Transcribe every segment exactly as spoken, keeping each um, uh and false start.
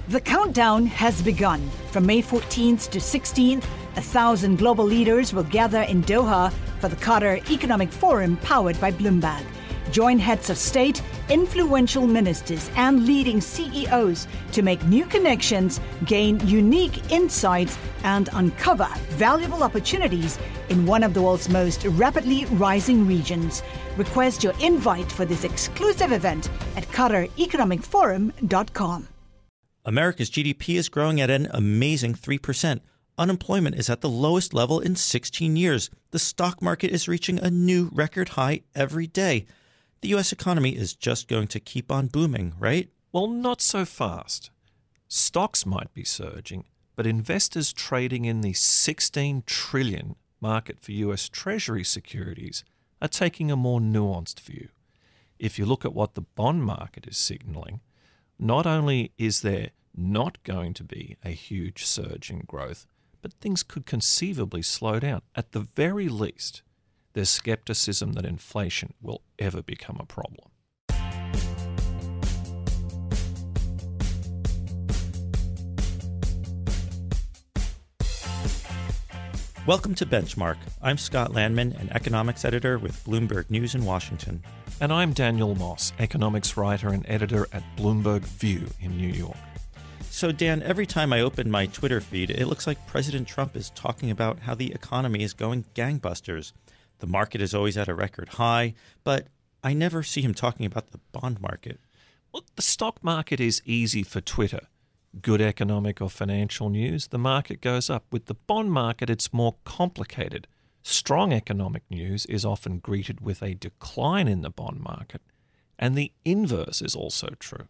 The countdown has begun. From May fourteenth to sixteenth, a thousand global leaders will gather in Doha for the Qatar Economic Forum powered by Bloomberg. Join heads of state, influential ministers, and leading C E Os to make new connections, gain unique insights, and uncover valuable opportunities in one of the world's most rapidly rising regions. Request your invite for this exclusive event at qatar economic forum dot com. America's G D P is growing at an amazing three percent. Unemployment is at the lowest level in sixteen years. The stock market is reaching a new record high every day. The U S economy is just going to keep on booming, right? Well, not so fast. Stocks might be surging, but investors trading in the sixteen trillion dollars market for U S Treasury securities are taking a more nuanced view. If you look at what the bond market is signaling, not only is there not going to be a huge surge in growth, but things could conceivably slow down. At the very least, there's skepticism that inflation will ever become a problem. Welcome to Benchmark. I'm Scott Landman, an economics editor with Bloomberg News in Washington. And I'm Daniel Moss, economics writer and editor at Bloomberg View in New York. So, Dan, every time I open my Twitter feed, it looks like President Trump is talking about how the economy is going gangbusters. The market is always at a record high, but I never see him talking about the bond market. Well, the stock market is easy for Twitter. Good economic or financial news, the market goes up. With the bond market, it's more complicated. Strong economic news is often greeted with a decline in the bond market, and the inverse is also true.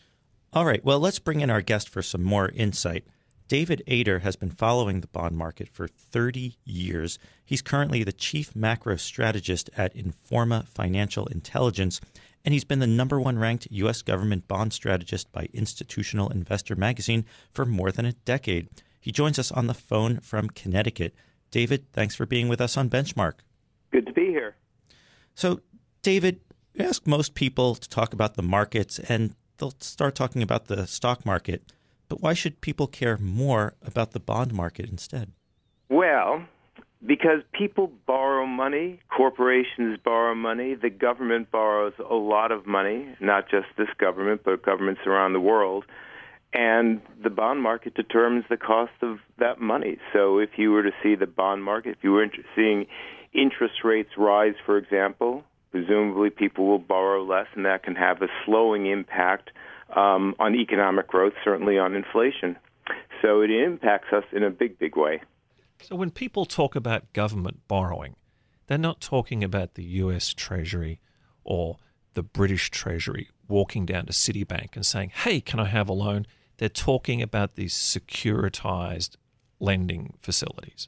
All right, well, let's bring in our guest for some more insight. David Ader has been following the bond market for thirty years. He's currently the chief macro strategist at Informa Financial Intelligence, and he's been the number one ranked U S government bond strategist by Institutional Investor magazine for more than a decade. He joins us on the phone from Connecticut. David, thanks for being with us on Benchmark. Good to be here. So, David, we ask most people to talk about the markets, and they'll start talking about the stock market. But why should people care more about the bond market instead? Well, because people borrow money, corporations borrow money, the government borrows a lot of money, not just this government, but governments around the world. And the bond market determines the cost of that money. So if you were to see the bond market, if you were seeing interest rates rise, for example, presumably people will borrow less, and that can have a slowing impact um, on economic growth, certainly on inflation. So it impacts us in a big, big way. So when people talk about government borrowing, they're not talking about the U S Treasury or the British Treasury walking down to Citibank and saying, hey, can I have a loan? They're talking about these securitized lending facilities.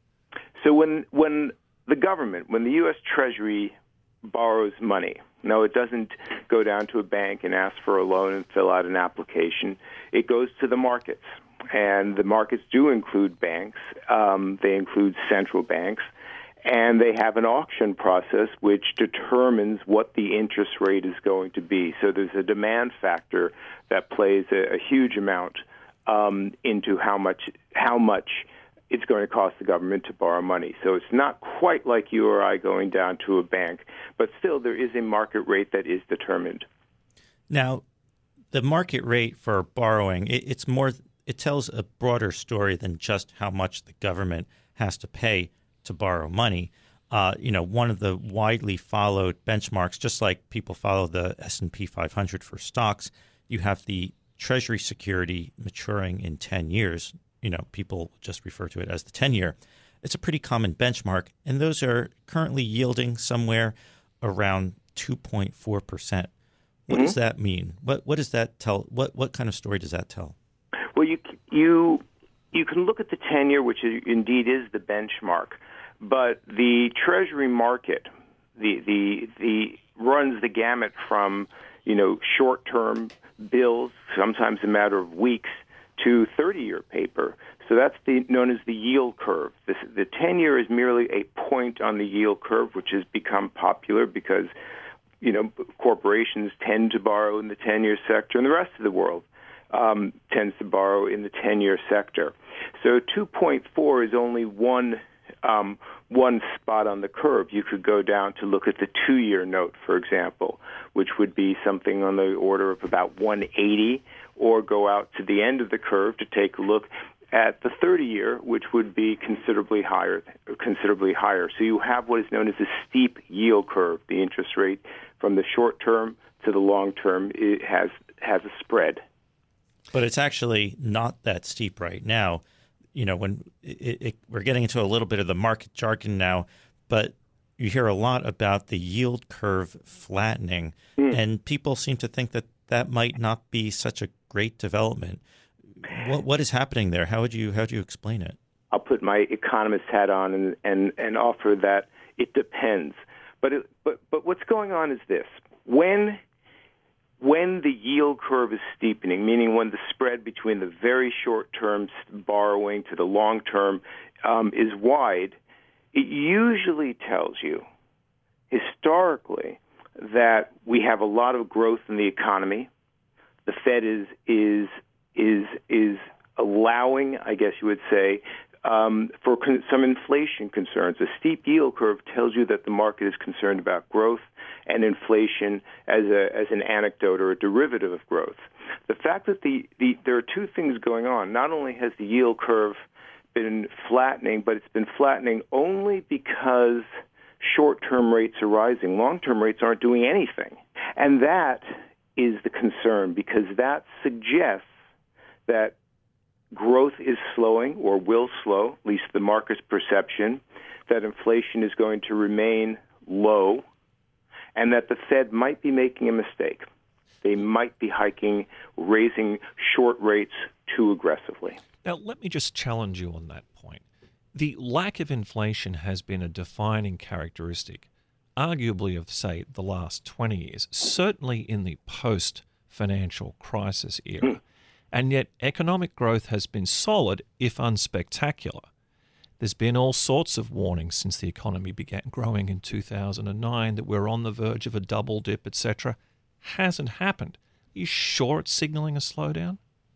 So when when the government, when the U S Treasury borrows money, no, it doesn't go down to a bank and ask for a loan and fill out an application. It goes to the markets. And the markets do include banks. Um, they include central banks. And they have an auction process which determines what the interest rate is going to be. So there's a demand factor that plays a, a huge amount um, into how much how much it's going to cost the government to borrow money. So it's not quite like you or I going down to a bank, but still there is a market rate that is determined. Now, the market rate for borrowing, it, it's more... it tells a broader story than just how much the government has to pay to borrow money. Uh, you know, one of the widely followed benchmarks, just like people follow the S and P five hundred for stocks, you have the Treasury security maturing in ten years. You know, people just refer to it as the ten-year. It's a pretty common benchmark, and those are currently yielding somewhere around two point four percent. What mm-hmm. does that mean? What what does that tell? What what kind of story does that tell? Well, you you you can look at the ten-year, which is, indeed is the benchmark, but the Treasury market, the the the runs the gamut from you know short-term bills, sometimes a matter of weeks, to thirty-year paper. So that's the known as the yield curve. This, the ten-year is merely a point on the yield curve, which has become popular because you know corporations tend to borrow in the ten-year sector, and the rest of the world um, tends to borrow in the ten-year sector. So two point four is only one um, one spot on the curve. You could go down to look at the two-year note, for example, which would be something on the order of about one eighty, or go out to the end of the curve to take a look at the thirty-year, which would be considerably higher, considerably higher. So you have what is known as a steep yield curve. The interest rate from the short term to the long term, it has has a spread. But it's actually not that steep right now. You know, when it, it, we're getting into a little bit of the market jargon now, but you hear a lot about the yield curve flattening, mm. and people seem to think that that might not be such a great development. What what is happening there? How would you how do you explain it? I'll put my economist hat on and, and, and offer that it depends. But it, but but what's going on is this: when when the yield curve is steepening, meaning when the spread between the very short-term borrowing to the long-term um, is wide, it usually tells you historically that we have a lot of growth in the economy. The Fed is is is is allowing, I guess you would say, um, for con- some inflation concerns. A steep yield curve tells you that the market is concerned about growth and inflation as a as an anecdote or a derivative of growth. The fact that the, the there are two things going on. Not only has the yield curve been flattening, but it's been flattening only because short-term rates are rising. Long-term rates aren't doing anything. And that is the concern, because that suggests that growth is slowing or will slow, at least the market's perception, that inflation is going to remain low, and that the Fed might be making a mistake. They might be hiking, raising short rates too aggressively. Now, let me just challenge you on that point. The lack of inflation has been a defining characteristic, arguably of, say, the last twenty years, certainly in the post-financial crisis era. Mm. And yet economic growth has been solid, if unspectacular. There's been all sorts of warnings since the economy began growing in two thousand nine that we're on the verge of a double dip, et cetera. Hasn't happened. Are you sure it's signaling a slowdown?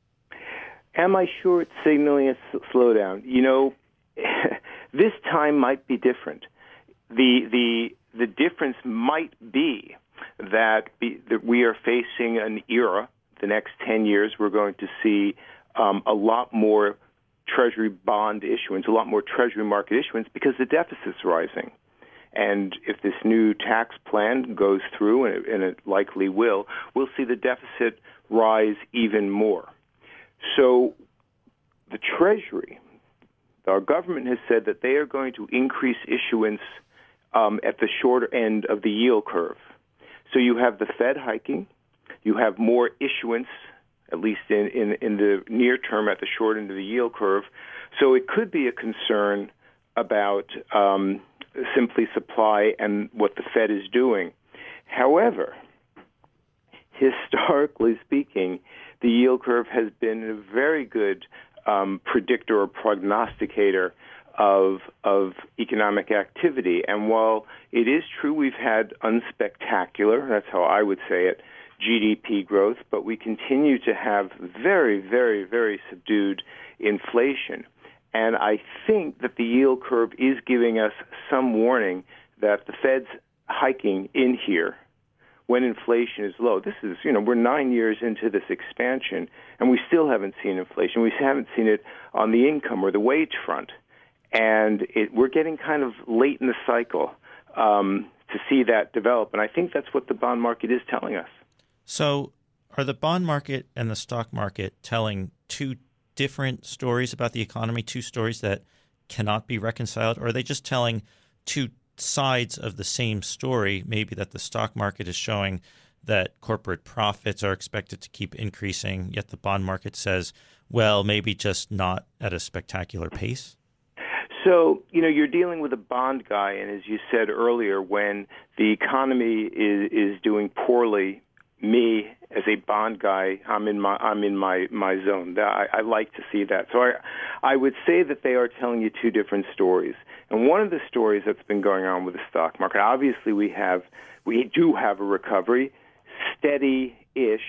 Am I sure it's signaling a slowdown? You know, this time might be different. The the the difference might be that, be that we are facing an era. The next ten years, we're going to see um, a lot more Treasury bond issuance, a lot more Treasury market issuance, because the deficit's rising. And if this new tax plan goes through, and it, and it likely will, we'll see the deficit rise even more. So the Treasury, our government has said that they are going to increase issuance um, at the shorter end of the yield curve. So you have the Fed hiking, you have more issuance, at least in, in, in the near term at the short end of the yield curve. So it could be a concern about um, simply supply and what the Fed is doing. However, historically speaking, the yield curve has been a very good um, predictor or prognosticator of of economic activity. And while it is true we've had unspectacular, that's how I would say it, G D P growth, but we continue to have very, very, very subdued inflation. And I think that the yield curve is giving us some warning that the Fed's hiking in here when inflation is low. This is, you know, we're nine years into this expansion, and we still haven't seen inflation. We haven't seen it on the income or the wage front. And it, we're getting kind of late in the cycle um, to see that develop. And I think that's what the bond market is telling us. So are the bond market and the stock market telling two different stories about the economy, two stories that cannot be reconciled? Or are they just telling two sides of the same story, maybe that the stock market is showing that corporate profits are expected to keep increasing, yet the bond market says, well, maybe just not at a spectacular pace? So, you know, you're dealing with a bond guy, and as you said earlier, when the economy is, is doing poorly, me as a bond guy, I'm in my I'm in my, my zone. I, I like to see that. So I I would say that they are telling you two different stories. And one of the stories that's been going on with the stock market, obviously we have we do have a recovery, steady-ish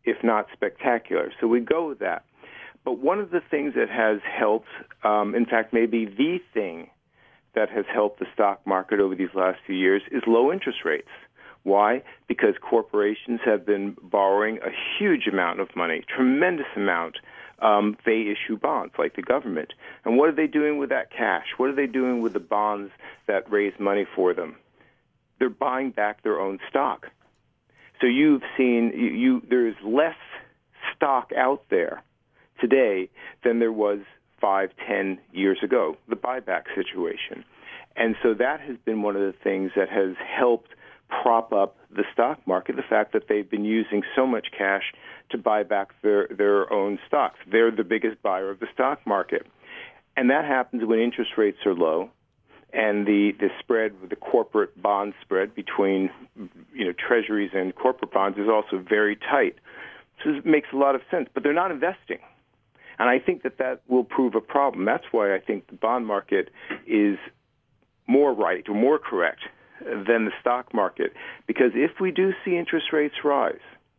if not spectacular. So we go with that. But one of the things that has helped, um, in fact, maybe the thing that has helped the stock market over these last few years is low interest rates. Why? Because corporations have been borrowing a huge amount of money, tremendous amount. Um, they issue bonds like the government. And what are they doing with that cash? What are they doing with the bonds that raise money for them? They're buying back their own stock. So you've seen, you, you there's less stock out there today than there was five, ten years ago, the buyback situation. And so that has been one of the things that has helped prop up the stock market, the fact that they've been using so much cash to buy back their, their own stocks. They're the biggest buyer of the stock market. And that happens when interest rates are low and the, the spread, the corporate bond spread between you know treasuries and corporate bonds is also very tight. So it makes a lot of sense, but they're not investing. And I think that that will prove a problem. That's why I think the bond market is more right or more correct than the stock market. Because if we do see interest rates rise,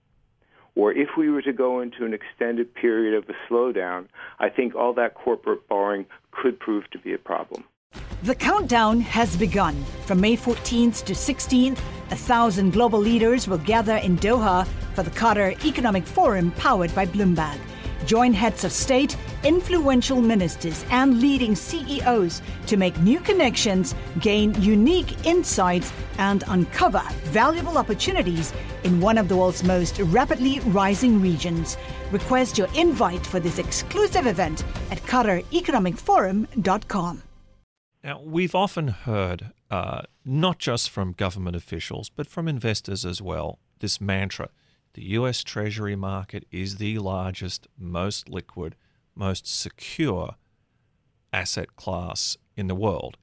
or if we were to go into an extended period of a slowdown, I think all that corporate borrowing could prove to be a problem. The countdown has begun. From May fourteenth to sixteenth, a thousand global leaders will gather in Doha for the Qatar Economic Forum powered by Bloomberg. Join heads of state, influential ministers, and leading C E Os to make new connections, gain unique insights, and uncover valuable opportunities in one of the world's most rapidly rising regions. Request your invite for this exclusive event at qatar economic forum dot com. Now, we've often heard, uh, not just from government officials, but from investors as well, this mantra: the U S Treasury market is the largest, most liquid, most secure asset class in the world.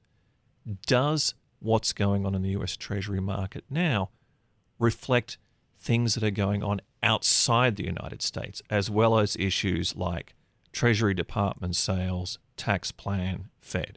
Does what's going on in the U S Treasury market now reflect things that are going on outside the United States, as well as issues like Treasury Department sales, tax plan, Fed?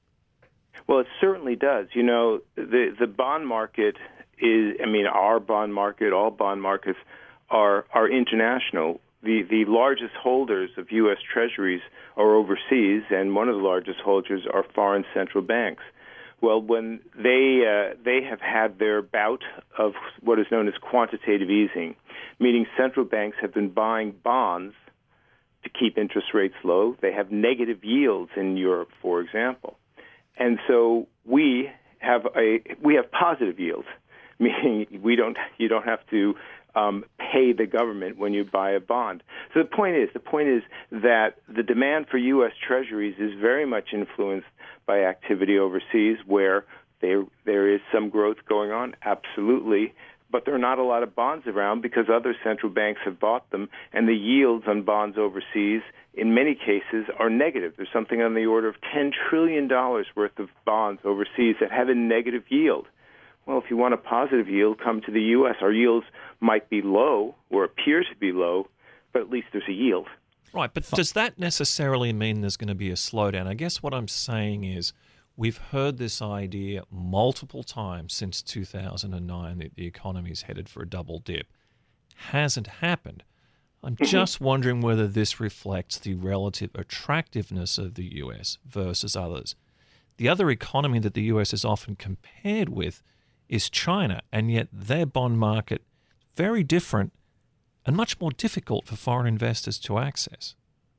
Well, it certainly does. You know, the the bond market is, I mean, our bond market, all bond markets are are international. The the largest holders of U S Treasuries are overseas, and one of the largest holders are foreign central banks. Well, when they uh, they have had their bout of what is known as quantitative easing, meaning central banks have been buying bonds to keep interest rates low. They have negative yields in Europe, for example. And so we have a we have positive yields, meaning we don't you don't have to um, pay the government when you buy a bond. So the point is the point is that the demand for U S Treasuries is very much influenced by activity overseas, where there there is some growth going on, absolutely, but there are not a lot of bonds around because other central banks have bought them, and the yields on bonds overseas in many cases are negative. There's something on the order of ten trillion dollars worth of bonds overseas that have a negative yield. Well, if you want a positive yield, come to the U S. Our yields might be low or appear to be low, but at least there's a yield. Right, but does that necessarily mean there's going to be a slowdown? I guess what I'm saying is we've heard this idea multiple times since two thousand nine that the economy's headed for a double dip. Hasn't happened. I'm just wondering whether this reflects the relative attractiveness of the U S versus others. The other economy that the U S is often compared with is China, and yet their bond market very different and much more difficult for foreign investors to access.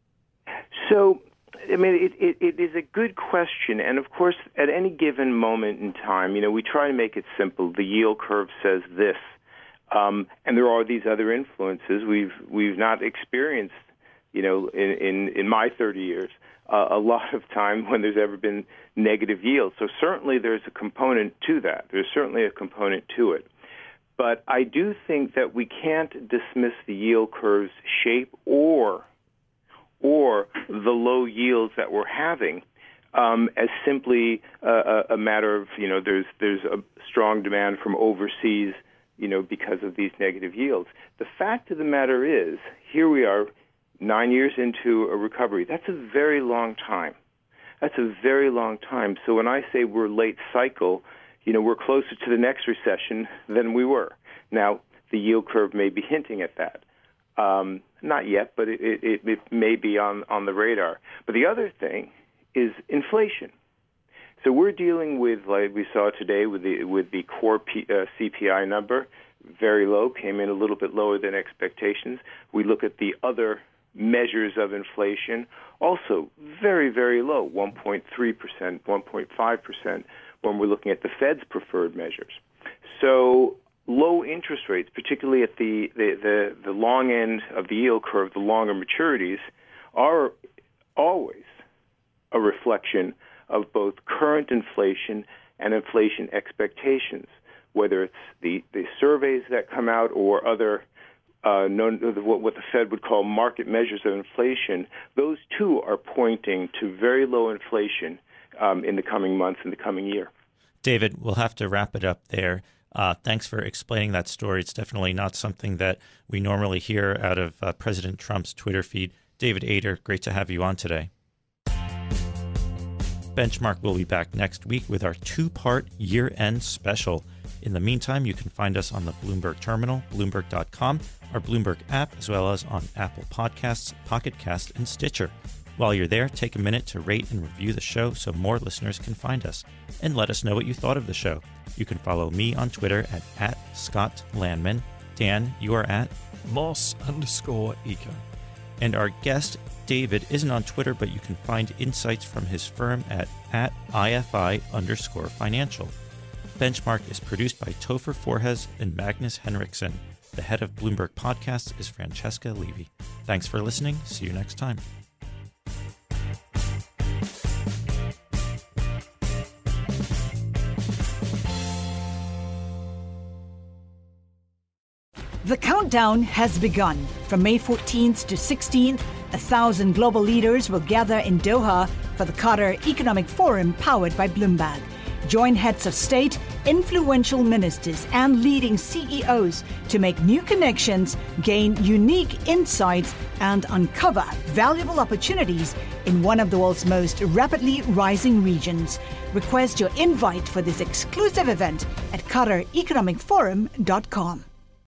So, I mean, it, it, it is a good question, and of course, at any given moment in time, you know, we try to make it simple. The yield curve says this. Um, and there are these other influences we've we've not experienced, you know, in in, in my thirty years, uh, a lot of time when there's ever been negative yields. So certainly there's a component to that. There's certainly a component to it. But I do think that we can't dismiss the yield curve's shape or or the low yields that we're having um, as simply a, a matter of, you know, there's there's a strong demand from overseas, you know, because of these negative yields. The fact of the matter is, here we are, nine years into a recovery. That's a very long time. That's a very long time. So when I say we're late cycle, you know, we're closer to the next recession than we were. Now, the yield curve may be hinting at that. Um, not yet, but it, it, it may be on, on the radar. But the other thing is inflation. So we're dealing with, like we saw today, with the with the core P, uh, C P I number, very low, came in a little bit lower than expectations. We look at the other measures of inflation, also very, very low, one point three percent, one point five percent when we're looking at the Fed's preferred measures. So low interest rates, particularly at the, the, the, the long end of the yield curve, the longer maturities, are always a reflection of both current inflation and inflation expectations, whether it's the, the surveys that come out or other uh, known, what the Fed would call market measures of inflation. Those too are pointing to very low inflation um, in the coming months, in the coming year. David, we'll have to wrap it up there. Uh, thanks for explaining that story. It's definitely not something that we normally hear out of uh, President Trump's Twitter feed. David Ader, great to have you on today. Benchmark will be back next week with our two-part year-end special. In the meantime, you can find us on the Bloomberg Terminal, Bloomberg dot com, our Bloomberg app, as well as on Apple Podcasts, Pocket Cast, and Stitcher. While you're there, take a minute to rate and review the show so more listeners can find us. And let us know what you thought of the show. You can follow me on Twitter at, at Scott Landman. Dan, you are at? Moss underscore eco. And our guest, David, isn't on Twitter, but you can find insights from his firm at, at I F I underscore financial. Benchmark is produced by Topher Forhes and Magnus Henriksen. The head of Bloomberg Podcasts is Francesca Levy. Thanks for listening. See you next time. The countdown has begun. From May fourteenth to sixteenth, a thousand global leaders will gather in Doha for the Qatar Economic Forum powered by Bloomberg. Join heads of state, influential ministers, and leading C E Os to make new connections, gain unique insights, and uncover valuable opportunities in one of the world's most rapidly rising regions. Request your invite for this exclusive event at Qatar Economic Forum dot com.